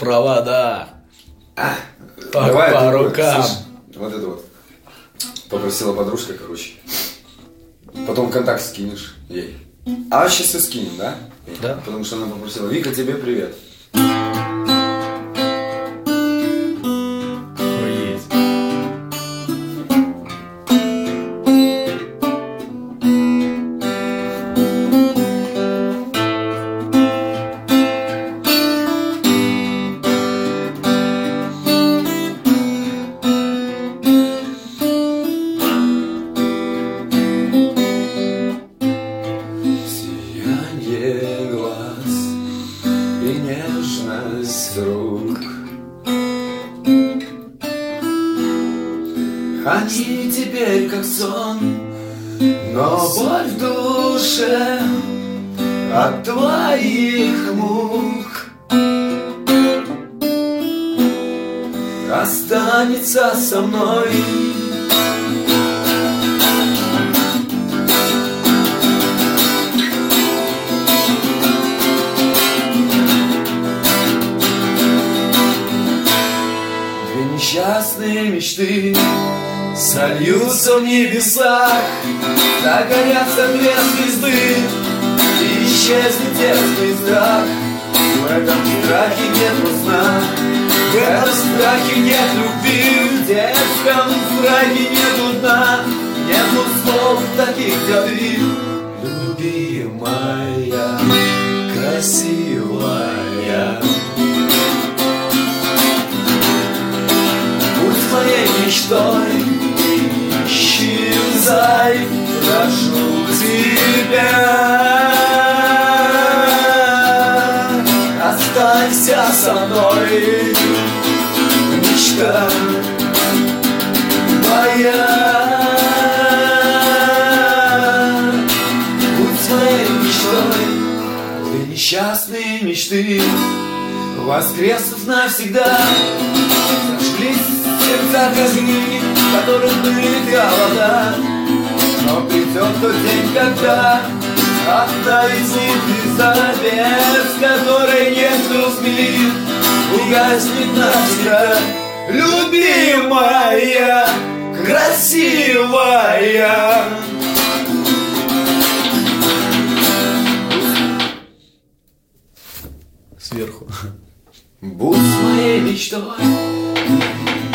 провода. Давай По другое, рукам. слышь, вот это вот. Попросила подружка, короче. Потом контакт скинешь ей. А сейчас и скинем, да? Да. Потому что она попросила: Вика, тебе привет. Есть. Сияние глаз и нежность рук. Они теперь как сон, но боль в душе от твоих мук останется со мной. Две несчастные мечты сольются в небесах, загорятся две звезды, и исчезнет детский страх. В этом страхе нет сна, в этом страхе нет любви, в детском страхе нету дна, нету слов таких, как ты, любимая, красивая. Будь моей мечтой, исчезай, прошу тебя. Останься со мной, мечта моя. Будь моей мечтой, две несчастные мечты воскреснут навсегда. Сошлись в сердцах огни, в которых были холода. Но придет тот день, когда одна из них звезда, без которой нет звезды, угаснет навсегда. Любимая, красивая. Сверху. Будь моей мечтой,